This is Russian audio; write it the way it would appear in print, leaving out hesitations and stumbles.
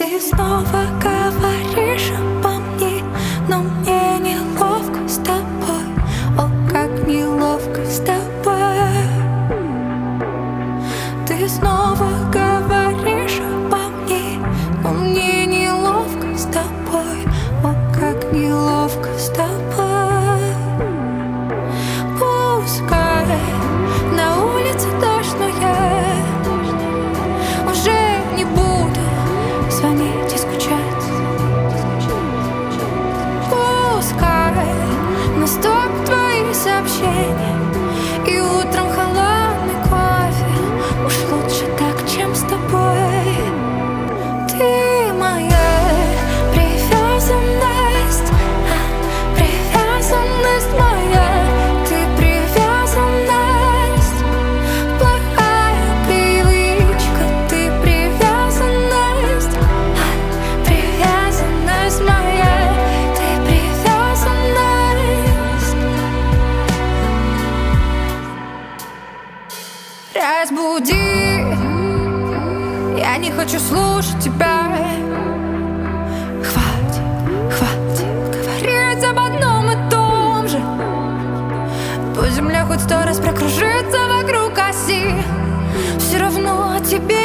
Ты снова говоришь обо мне, но мне неловко с тобой. О, как неловко с тобой. Ты снова говоришь обо мне, но мне неловко с тобой. О, как неловко с тобой. Пускай на улице дождь, но я уже не буду звонить и скучать. Пускай наступят твои сообщения, и утром холодный кофе. Уж лучше так, чем с тобой. Ты моя привязанность, привязанность моя. Ты привязанность, плохая привычка. Ты привязанность, привязанность моя. Ты привязанность. Разбуди, я не хочу слушать тебя. Хватит, хватит говорить об одном и том же. Пусть земля хоть 100 раз прокружится вокруг оси, все равно о тебе